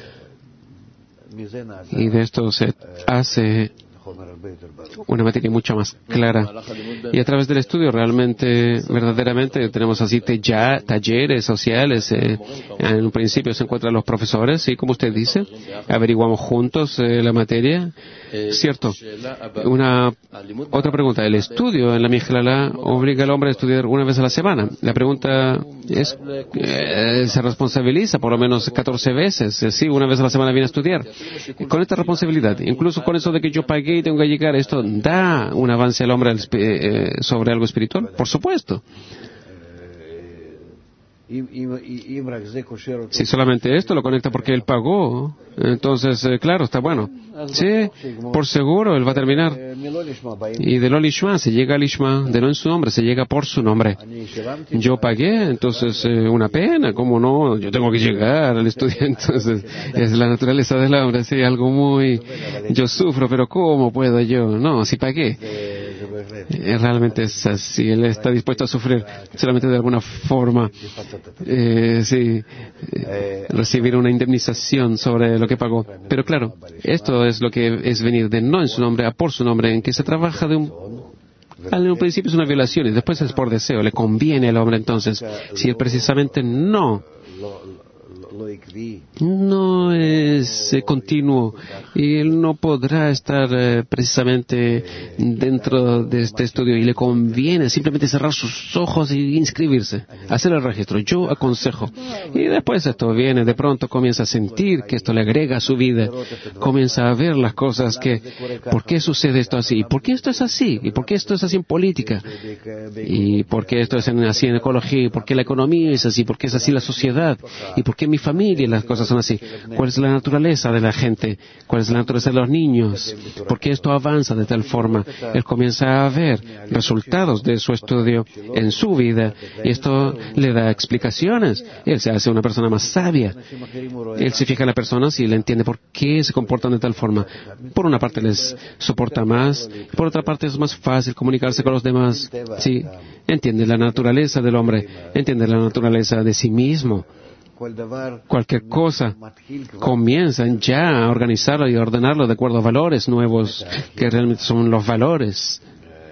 Y de esto se hace una materia mucho más clara. Y a través del estudio realmente, verdaderamente, tenemos así talleres sociales. En un principio se encuentran los profesores y, como usted dice, averiguamos juntos la materia. Cierto. Otra pregunta. ¿El estudio en la Michelala obliga al hombre a estudiar una vez a la semana? La pregunta es, ¿se responsabiliza por lo menos 14 veces? Sí, una vez a la semana viene a estudiar. Con esta responsabilidad, incluso con eso de que yo pagué y tengo que llegar, ¿esto da un avance al hombre sobre algo espiritual? Por supuesto. Si solamente esto lo conecta porque él pagó, entonces, claro, está bueno. Sí, por seguro, él va a terminar. Y de lo lishma se llega al lishma, de no en su nombre, se llega por su nombre. Yo pagué, entonces, una pena, ¿cómo no? Yo tengo que llegar al estudio, entonces, es la naturaleza del hombre, sí, algo muy... Yo sufro, pero ¿cómo puedo yo? No, si pagué. Realmente es así, él está dispuesto a sufrir solamente de alguna forma. Recibir una indemnización sobre lo que pagó. Pero claro, esto es lo que es venir de no en su nombre a por su nombre, en que se trabaja en un principio es una violación y después es por deseo. Le conviene al hombre entonces, si él precisamente no es continuo y él no podrá estar precisamente dentro de este estudio y le conviene simplemente cerrar sus ojos y inscribirse, hacer el registro. Yo aconsejo. Y después esto viene, de pronto comienza a sentir que esto le agrega a su vida, comienza a ver las cosas que, ¿por qué sucede esto así? ¿Por qué esto es así? ¿Y por qué esto es así en política? ¿Y por qué esto es así en ecología? ¿Y por qué la economía es así? ¿Por qué es así la sociedad? ¿Y por qué mi familia las cosas son así? ¿Cuál es la naturaleza de la gente? ¿Cuál es la naturaleza de los niños? ¿Por qué esto avanza de tal forma? Él comienza a ver resultados de su estudio en su vida y esto le da explicaciones. Él se hace una persona más sabia. Él se fija en las personas y le entiende por qué se comportan de tal forma. Por una parte les soporta más, por otra parte es más fácil comunicarse con los demás. Sí, entiende la naturaleza del hombre, entiende la naturaleza de sí mismo. Cualquier cosa comienzan ya a organizarlo y ordenarlo de acuerdo a valores nuevos, que realmente son los valores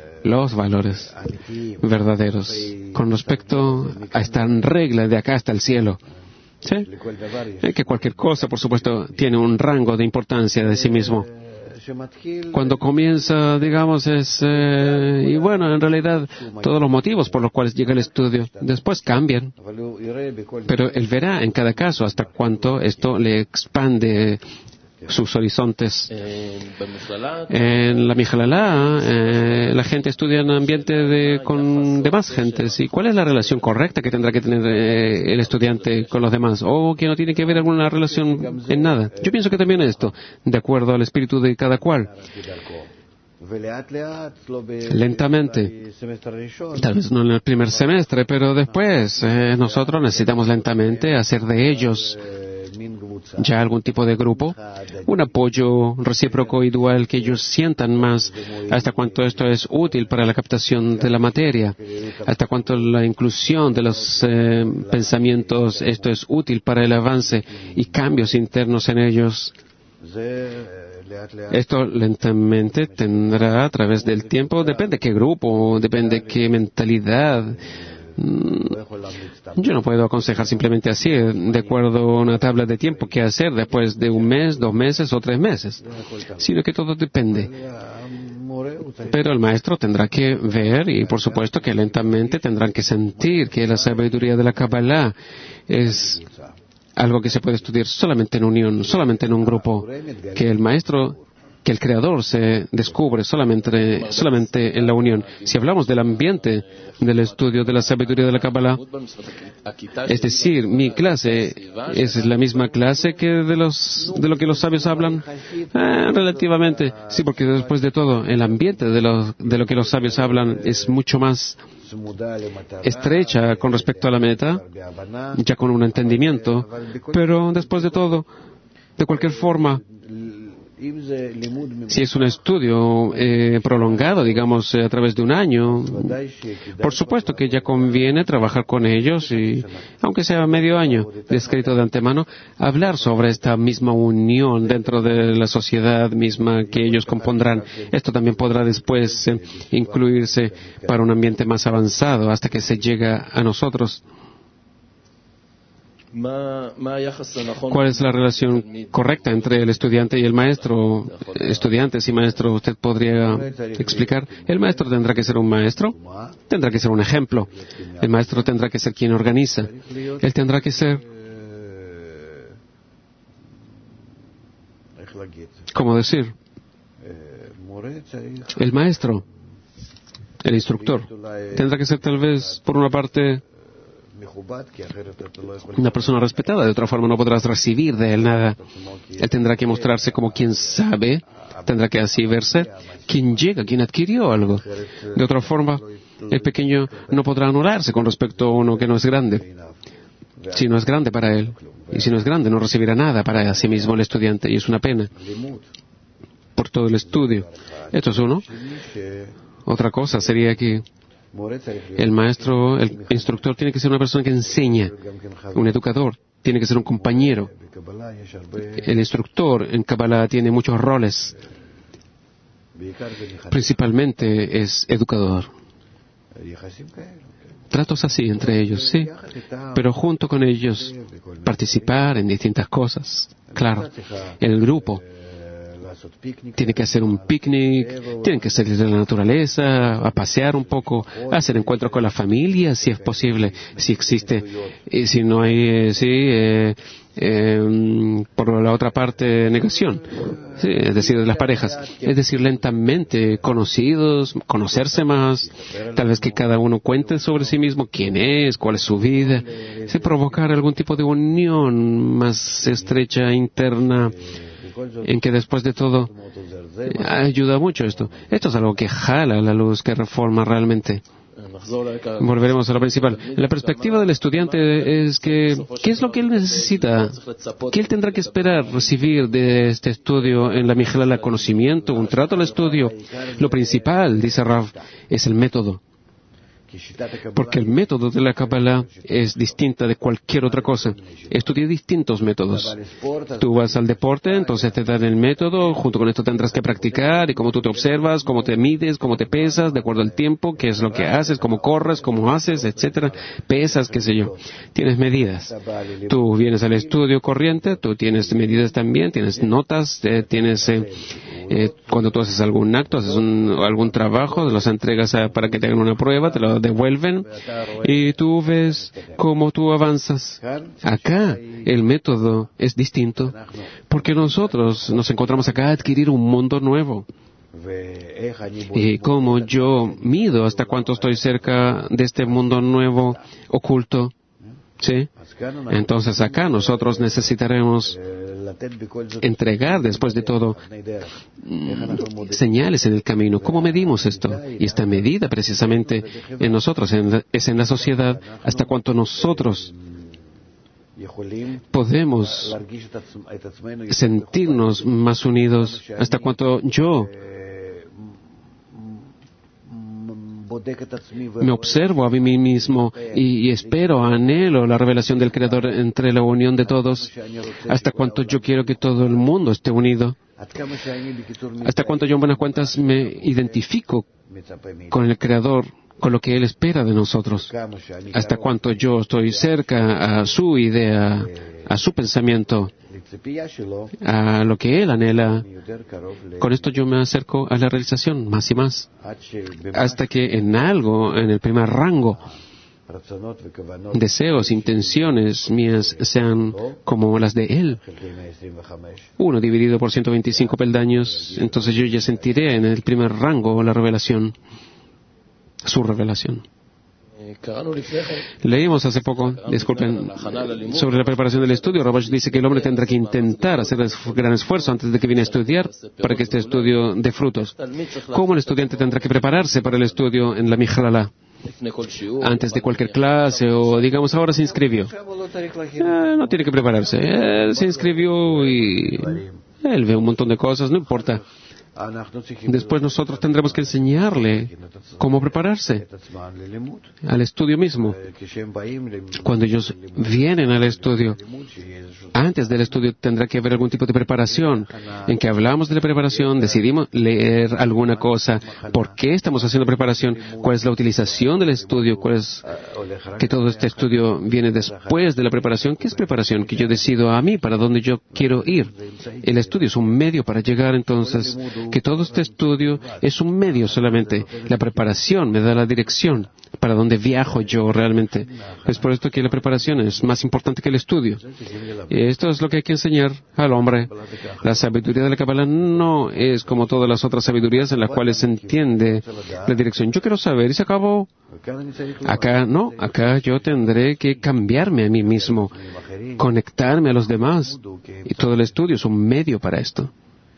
verdaderos, con respecto a esta regla de acá hasta el cielo. ¿Sí? Que cualquier cosa, por supuesto, tiene un rango de importancia de sí mismo. Cuando comienza, digamos, y bueno, en realidad, todos los motivos por los cuales llega el estudio, después cambian. Pero él verá en cada caso hasta cuánto esto le expande sus horizontes. En la Mijalalá, la gente estudia en ambiente con demás gentes. ¿Y cuál es la relación correcta que tendrá que tener el estudiante con los demás? ¿O que no tiene que ver alguna relación en nada? Yo pienso que también esto, de acuerdo al espíritu de cada cual. Lentamente, tal vez no en el primer semestre, pero después nosotros necesitamos lentamente hacer de ellos ya algún tipo de grupo, un apoyo recíproco y dual, que ellos sientan más hasta cuánto esto es útil para la captación de la materia, hasta cuánto la inclusión de los pensamientos, esto es útil para el avance y cambios internos en ellos. Esto lentamente tendrá a través del tiempo, depende qué grupo, depende qué mentalidad. Yo no puedo aconsejar simplemente así, de acuerdo a una tabla de tiempo, qué hacer después de 1 mes, 2 meses o 3 meses, sino que todo depende. Pero el maestro tendrá que ver y, por supuesto, que lentamente tendrán que sentir que la sabiduría de la Kabbalah es algo que se puede estudiar solamente en unión, solamente en un grupo, que el maestro, que el creador se descubre solamente en la unión. Si hablamos del ambiente del estudio de la sabiduría de la Kabbalah, es decir, mi clase es la misma clase que de lo que los sabios hablan, relativamente, sí, porque después de todo, el ambiente de lo que los sabios hablan es mucho más estrecha con respecto a la meta, ya con un entendimiento, pero después de todo, de cualquier forma, si es un estudio prolongado, digamos, a través de 1 año, por supuesto que ya conviene trabajar con ellos y, aunque sea medio año, descrito de antemano, hablar sobre esta misma unión dentro de la sociedad misma que ellos compondrán. Esto también podrá después incluirse para un ambiente más avanzado hasta que se llega a nosotros. ¿Cuál es la relación correcta entre el estudiante y el maestro? Estudiantes y maestro, ¿usted podría explicar? El maestro tendrá que ser un maestro, tendrá que ser un ejemplo. El maestro tendrá que ser quien organiza. Él tendrá que ser, ¿cómo decir? El maestro, el instructor, tendrá que ser tal vez, por una parte, una persona respetada. De otra forma no podrás recibir de él nada. Él tendrá que mostrarse como quien sabe, tendrá que así verse quien llega, quien adquirió algo. De otra forma, el pequeño no podrá anularse con respecto a uno que no es grande. Si no es grande para él, y si no es grande, no recibirá nada para sí mismo el estudiante, y es una pena por todo el estudio. Esto es uno. Otra cosa sería que el maestro, el instructor, tiene que ser una persona que enseña, un educador, tiene que ser un compañero. El instructor en Kabbalah tiene muchos roles. Principalmente es educador. Tratos así entre ellos, sí, pero junto con ellos participar en distintas cosas. Claro, el grupo tiene que hacer un picnic, tienen que salir de la naturaleza, a pasear un poco, a hacer encuentros con la familia, si es posible, si existe, y si no hay, por la otra parte, negación, sí, es decir, de las parejas, es decir, lentamente conocidos, conocerse más, tal vez que cada uno cuente sobre sí mismo quién es, cuál es su vida, sí, provocar algún tipo de unión más estrecha, interna, en que después de todo ayuda mucho esto. Esto es algo que jala la luz, que reforma realmente. Volveremos a lo principal. La perspectiva del estudiante es que, ¿qué es lo que él necesita? ¿Qué él tendrá que esperar recibir de este estudio en la Mijalalá? Conocimiento, un trato al estudio. Lo principal, dice Rav, es el método. Porque el método de la Kabbalah es distinta de cualquier otra cosa. Estudia distintos métodos. Tú vas al deporte, entonces te dan el método, junto con esto tendrás que practicar, y cómo tú te observas, cómo te mides, cómo te pesas, de acuerdo al tiempo, qué es lo que haces, cómo corres, cómo haces, etcétera. Pesas, qué sé yo. Tienes medidas. Tú vienes al estudio corriente, tú tienes medidas también, tienes notas, tienes... cuando tú haces algún acto, haces algún trabajo, los entregas para que te hagan una prueba, te lo lo devuelven y tú ves cómo tú avanzas. Acá el método es distinto porque nosotros nos encontramos acá a adquirir un mundo nuevo. Y cómo yo mido hasta cuánto estoy cerca de este mundo nuevo oculto. ¿Sí? Entonces acá nosotros necesitaremos entregar después de todo señales en el camino. ¿Cómo medimos esto? Y esta medida precisamente en nosotros, es en la sociedad, hasta cuánto nosotros podemos sentirnos más unidos, hasta cuánto yo me observo a mí mismo y espero, anhelo la revelación del Creador entre la unión de todos, hasta cuánto yo quiero que todo el mundo esté unido, hasta cuánto yo en buenas cuentas me identifico con el Creador, con lo que Él espera de nosotros, hasta cuánto yo estoy cerca a su idea, a su pensamiento, a lo que Él anhela. Con esto yo me acerco a la realización más y más, hasta que en algo, en el primer rango, deseos, intenciones mías sean como las de Él. 1 dividido por 125 peldaños, entonces yo ya sentiré en el primer rango la revelación, su revelación. Leímos hace poco, disculpen, sobre la preparación del estudio. Rabash dice que el hombre tendrá que intentar hacer un gran esfuerzo antes de que viene a estudiar para que este estudio dé frutos. ¿Cómo el estudiante tendrá que prepararse para el estudio en la Michlala? Antes de cualquier clase o, digamos, ahora se inscribió. No tiene que prepararse. Él se inscribió y él ve un montón de cosas, no importa. Después nosotros tendremos que enseñarle cómo prepararse al estudio mismo. Cuando ellos vienen al estudio, antes del estudio tendrá que haber algún tipo de preparación, en que hablamos de la preparación, decidimos leer alguna cosa, por qué estamos haciendo preparación, cuál es la utilización del estudio, cuál es que todo este estudio viene después de la preparación. ¿Qué es preparación? Que yo decido a mí para dónde yo quiero ir. El estudio es un medio para llegar, entonces que todo este estudio es un medio solamente. La preparación me da la dirección para dónde viajo yo realmente. Es por esto que la preparación es más importante que el estudio. Y esto es lo que hay que enseñar al hombre. La sabiduría de la Kabbalah no es como todas las otras sabidurías en las cuales se entiende la dirección. Yo quiero saber y se acabó. Acá no, acá yo tendré que cambiarme a mí mismo, conectarme a los demás. Y todo el estudio es un medio para esto.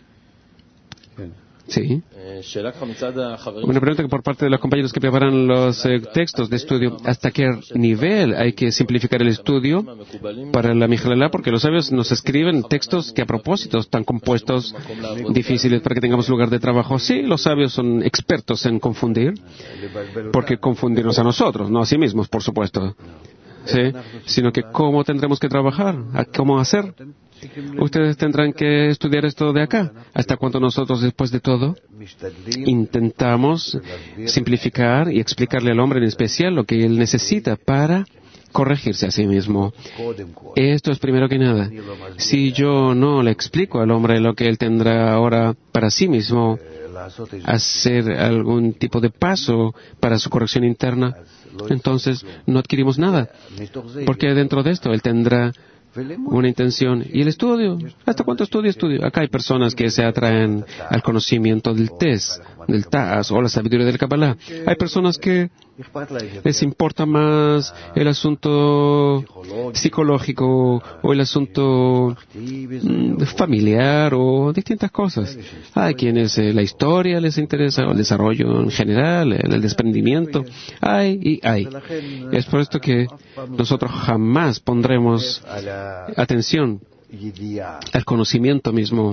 Sí. Una pregunta que por parte de los compañeros que preparan los textos de estudio, ¿hasta qué nivel hay que simplificar el estudio para la Michlala? Porque los sabios nos escriben textos que a propósito están compuestos difíciles para que tengamos lugar de trabajo. Sí, los sabios son expertos en confundir, porque confundirnos a nosotros, no a sí mismos, por supuesto. ¿Sí? Sino que cómo tendremos que trabajar, cómo hacer. Ustedes tendrán que estudiar esto de acá. Hasta cuando nosotros, después de todo, intentamos simplificar y explicarle al hombre en especial lo que él necesita para corregirse a sí mismo. Esto es primero que nada. Si yo no le explico al hombre lo que él tendrá ahora para sí mismo, hacer algún tipo de paso para su corrección interna, entonces no adquirimos nada. Porque dentro de esto él tendrá una intención. ¿Y el estudio? ¿Hasta cuánto estudio? Acá hay personas que se atraen al conocimiento del test, del TAS o la sabiduría del Kabbalah. Hay personas que les importa más el asunto psicológico o el asunto familiar o distintas cosas. Hay quienes la historia les interesa o el desarrollo en general, el desprendimiento. Hay y hay. Es por esto que nosotros jamás pondremos atención al conocimiento mismo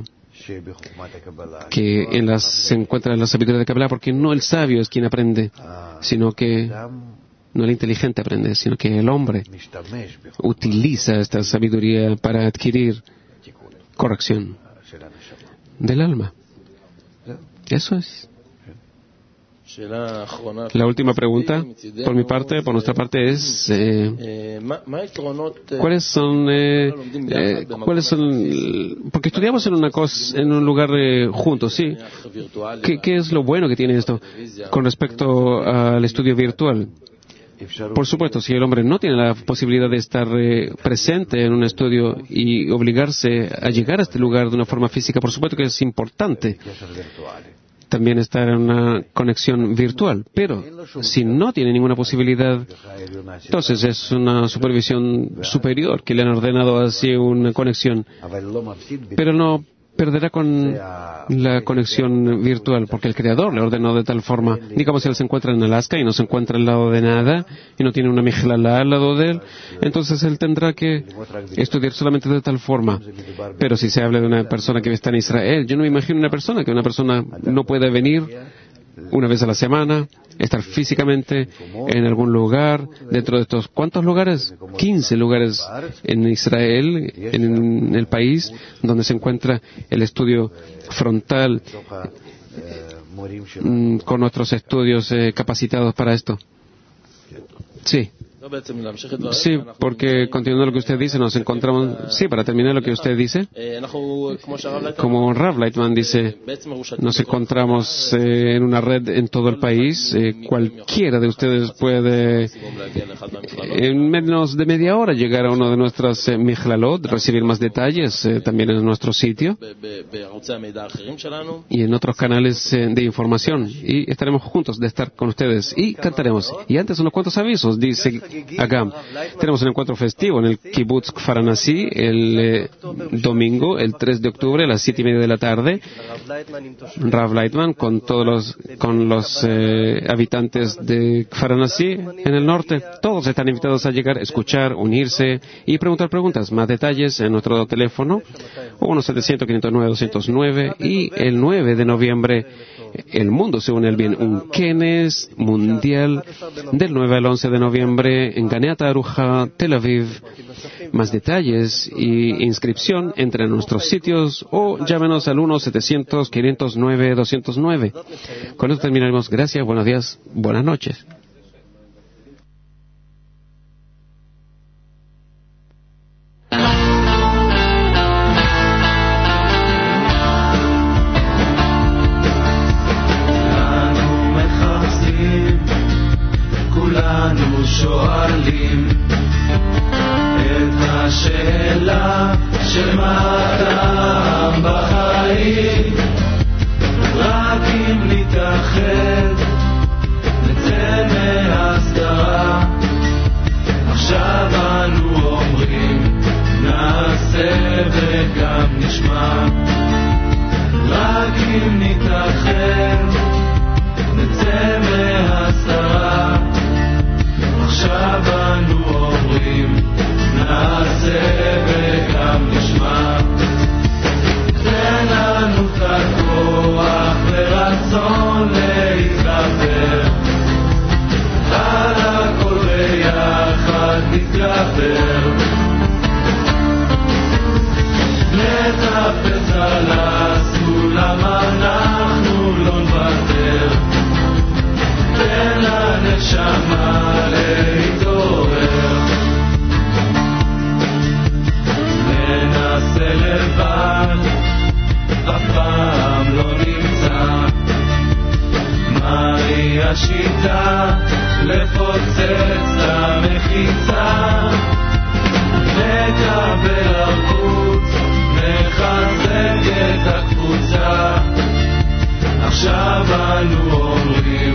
que se encuentra en la sabiduría de Kabbalah, porque no el sabio es quien aprende, sino que no el inteligente aprende, sino que el hombre utiliza esta sabiduría para adquirir corrección del alma. Eso es. La última pregunta, por mi parte, por nuestra parte, es ¿cuáles son, porque estudiamos en un lugar juntos, ¿sí? ¿Qué es lo bueno que tiene esto con respecto al estudio virtual? Por supuesto, si el hombre no tiene la posibilidad de estar presente en un estudio y obligarse a llegar a este lugar de una forma física, por supuesto que es importante también estar en una conexión virtual. Pero si no tiene ninguna posibilidad, entonces es una supervisión superior que le han ordenado así una conexión. Pero no perderá con la conexión virtual, porque el Creador le ordenó de tal forma. Digamos, si él se encuentra en Alaska y no se encuentra al lado de nada, y no tiene una mijlalá al lado de él, entonces él tendrá que estudiar solamente de tal forma. Pero si se habla de una persona que está en Israel, yo no me imagino una persona no puede venir una vez a la semana, estar físicamente en algún lugar, dentro de estos, ¿cuántos lugares? 15 lugares en Israel, en el país, donde se encuentra el estudio frontal, con otros estudios capacitados para esto. Sí. Sí, porque continuando lo que usted dice, nos encontramos... Sí, para terminar lo que usted dice, como Rav Lightman dice, nos encontramos en una red en todo el país. Cualquiera de ustedes puede, en menos de media hora, llegar a uno de nuestras mijlalot, recibir más detalles también en nuestro sitio y en otros canales de información. Y estaremos juntos de estar con ustedes y cantaremos. Y antes unos cuantos avisos, dice acá. Tenemos un encuentro festivo en el Kibbutz Kfar Anasi el domingo, el 3 de octubre, a las 7:30 de la tarde. Rav Lightman con los habitantes de Kfar Anasi en el norte. Todos están invitados a llegar, escuchar, unirse y preguntar preguntas. Más detalles en nuestro teléfono 1-700-509-209 y el 9 de noviembre el mundo se une al bien, un kenes mundial del 9 al 11 de noviembre en Ganei Aruja, Tel Aviv. Más detalles y inscripción entre en nuestros sitios o llámenos al 1-700-509-209. Con esto terminaremos. Gracias, buenos días, buenas noches. שואלים את השאלה של מה טעם בחיים, רק אם נתאחד נצא מהסתרה. עכשיו אנו אומרים נעשה וגם נשמע, רק אם נתאחד נצא מהסתרה. עכשיו אנו אומרים נעשה וגם נשמע, תן לנו את הכוח ורצון להתגבר, על הכל ביחד נתגבר, נטפס על הסולם אנחנו לא נוותר, תן לנשמה להתעורר, ננסה לבד, אף פעם לא נמצא, מהי השיטה לפוצץ למחיצה, נקבל ערבות, נחזק את הקבוצה, עכשיו אנו אומרים